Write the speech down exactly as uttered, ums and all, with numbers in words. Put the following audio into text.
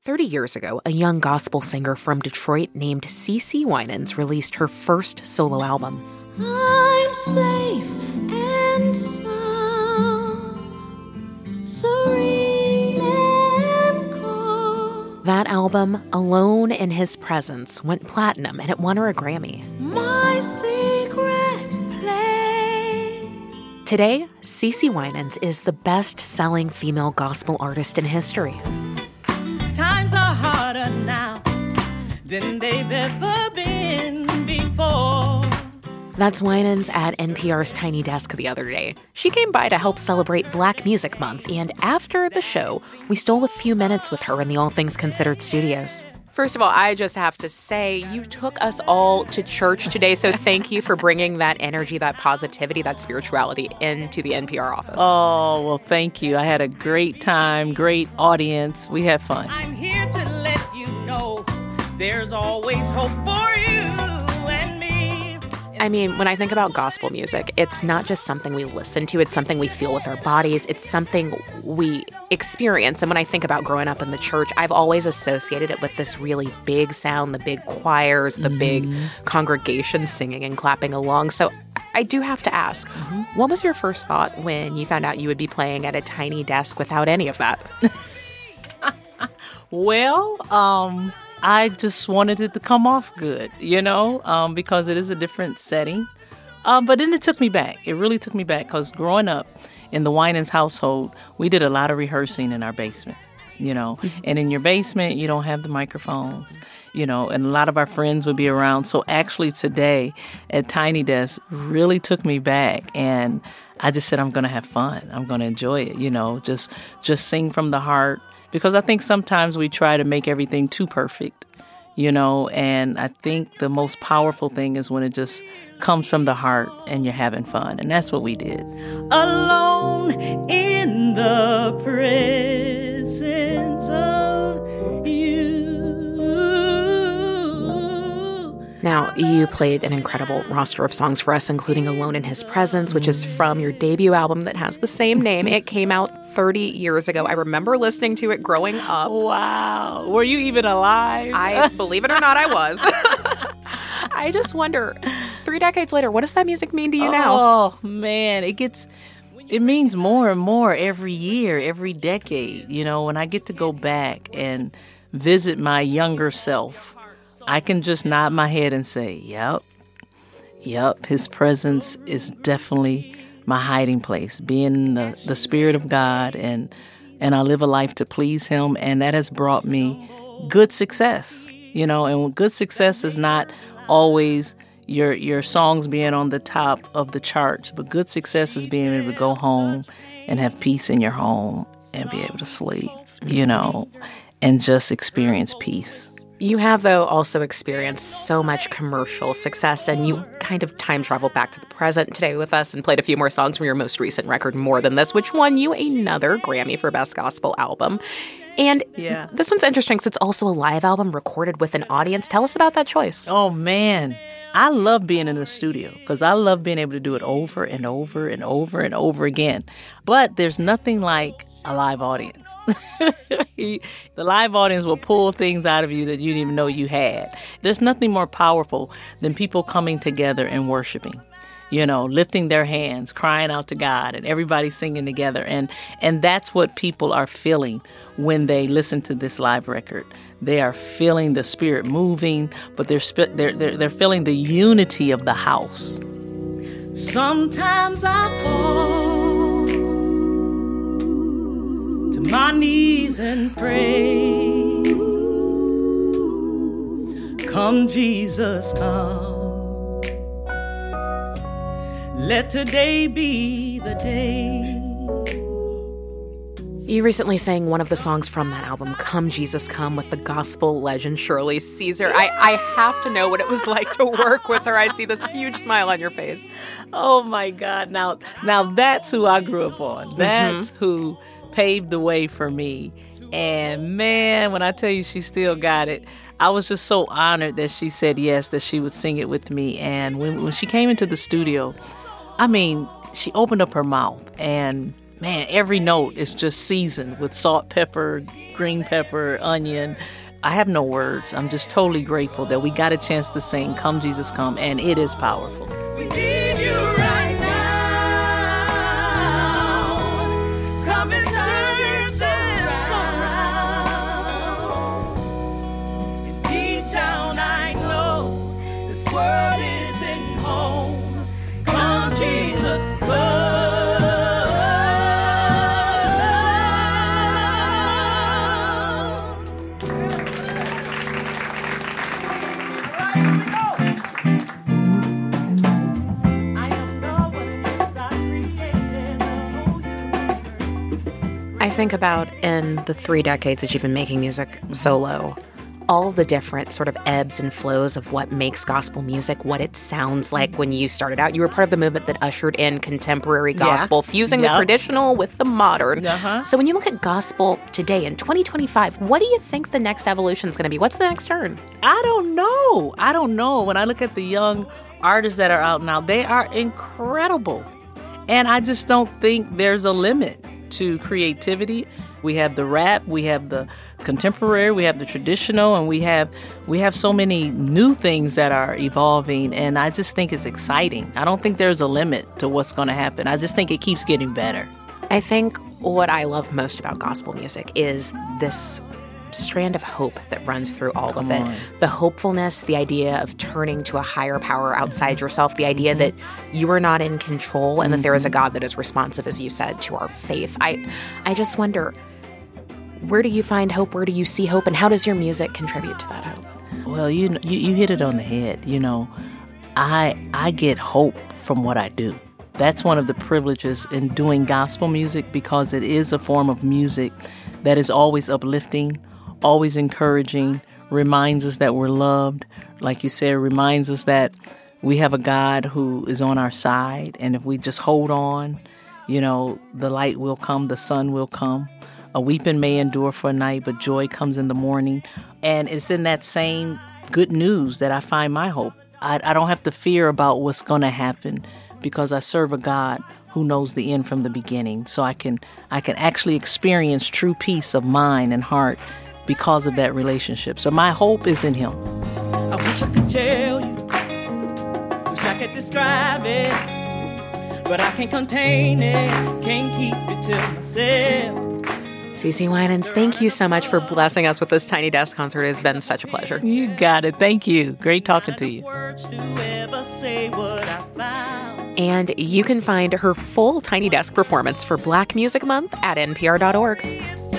thirty years ago, a young gospel singer from Detroit named CeCe Winans released her first solo album. I'm safe and sound, serene and calm. That album, Alone in His Presence, went platinum and it won her a Grammy. My secret place. Today, CeCe Winans is the best-selling female gospel artist in history. Times are harder now than they've ever been before. That's Winans at N P R's Tiny Desk the other day. She came by to help celebrate Black Music Month, and after the show, we stole a few minutes with her in the All Things Considered studios. First of all, I just have to say, you took us all to church today, so thank you for bringing that energy, that positivity, that spirituality into the N P R office. Oh, well, thank you. I had a great time, great audience. We had fun. I'm here to let you know there's always hope for you and me. I mean, when I think about gospel music, it's not just something we listen to, it's something we feel with our bodies, it's something we experience. And when I think about growing up in the church, I've always associated it with this really big sound, the big choirs, the mm-hmm. big congregation singing and clapping along. So I do have to ask, mm-hmm. what was your first thought when you found out you would be playing at a tiny desk without any of that? Well, um... I just wanted it to come off good, you know, um, because it is a different setting. Um, but then it took me back. It really took me back because growing up in the Winans household, we did a lot of rehearsing in our basement, you know. Mm-hmm. And in your basement, you don't have the microphones, you know, and a lot of our friends would be around. So actually today at Tiny Desk really took me back. And I just said, I'm going to have fun. I'm going to enjoy it, you know, just just sing from the heart. Because I think sometimes we try to make everything too perfect, you know, and I think the most powerful thing is when it just comes from the heart and you're having fun. And that's what we did. Alone in the presence of you. Now, you played an incredible roster of songs for us, including Alone in His Presence, which is from your debut album that has the same name. It came out thirty years ago. I remember listening to it growing up. Wow. Were you even alive? I, believe it or not, I was. I just wonder, three decades later, what does that music mean to you now? Oh, man, it gets... It means more and more every year, every decade. You know, when I get to go back and visit my younger self, I can just nod my head and say, yep, yep, his presence is definitely my hiding place, being the, the Spirit of God, and and I live a life to please him, and that has brought me good success, you know, and good success is not always your your songs being on the top of the charts, but good success is being able to go home and have peace in your home and be able to sleep, you know, and just experience peace. You have, though, also experienced so much commercial success, and you kind of time traveled back to the present today with us and played a few more songs from your most recent record, More Than This, which won you another Grammy for Best Gospel Album. And yeah. This one's interesting because it's also a live album recorded with an audience. Tell us about that choice. Oh, man. I love being in the studio because I love being able to do it over and over and over and over again. But there's nothing like a live audience. The live audience will pull things out of you that you didn't even know you had. There's nothing more powerful than people coming together and worshiping, you know, lifting their hands, crying out to God, and everybody singing together. And and that's what people are feeling when they listen to this live record. They are feeling the Spirit moving, but they're sp- they're, they're they're feeling the unity of the house. Sometimes I fall to my knees and pray. Come, Jesus, come. Let today be the day. You recently sang one of the songs from that album, Come, Jesus, Come, with the gospel legend Shirley Caesar. I, I have to know what it was like to work with her. I see this huge smile on your face. Oh, my God. Now, now that's who I grew up on. That's mm-hmm. who paved the way for me. And, man, when I tell you she still got it, I was just so honored that she said yes, that she would sing it with me. And when, when she came into the studio, I mean, she opened up her mouth and man, every note is just seasoned with salt, pepper, green pepper, onion. I have no words. I'm just totally grateful that we got a chance to sing Come Jesus Come, and it is powerful. We need you right now. Come and turn this around. And deep down I know this world isn't home. Come Jesus, come. I think about in the three decades that you've been making music solo, all the different sort of ebbs and flows of what makes gospel music, what it sounds like when you started out. You were part of the movement that ushered in contemporary gospel, yeah. fusing yep. the traditional with the modern. Uh-huh. So when you look at gospel today in twenty twenty-five, what do you think the next evolution is going to be? What's the next turn? I don't know. I don't know. When I look at the young artists that are out now, they are incredible. And I just don't think there's a limit to creativity. We have the rap, we have the contemporary, we have the traditional, and we have we have so many new things that are evolving, and I just think it's exciting. I don't think there's a limit to what's going to happen. I just think it keeps getting better. I think what I love most about gospel music is this strand of hope that runs through all Come of it. On. The hopefulness, the idea of turning to a higher power outside yourself, the idea that you are not in control and mm-hmm. that there is a God that is responsive, as you said, to our faith. I, I just wonder, where do you find hope? Where do you see hope? And how does your music contribute to that hope? Well, you you, you hit it on the head. You know, I I get hope from what I do. That's one of the privileges in doing gospel music, because it is a form of music that is always uplifting, always encouraging, reminds us that we're loved. Like you said, reminds us that we have a God who is on our side. And if we just hold on, you know, the light will come, the sun will come. A weeping may endure for a night, but joy comes in the morning. And it's in that same good news that I find my hope. I, I don't have to fear about what's going to happen, because I serve a God who knows the end from the beginning. So I can I can actually experience true peace of mind and heart because of that relationship. So my hope is in Him. I wish I could tell you, wish I could describe it, but I can't contain it, can't keep it to myself. CeCe Winans, thank you so much for blessing us with this Tiny Desk concert. It has been such a pleasure. You got it. Thank you. Great talking to you. And you can find her full Tiny Desk performance for Black Music Month at N P R dot org.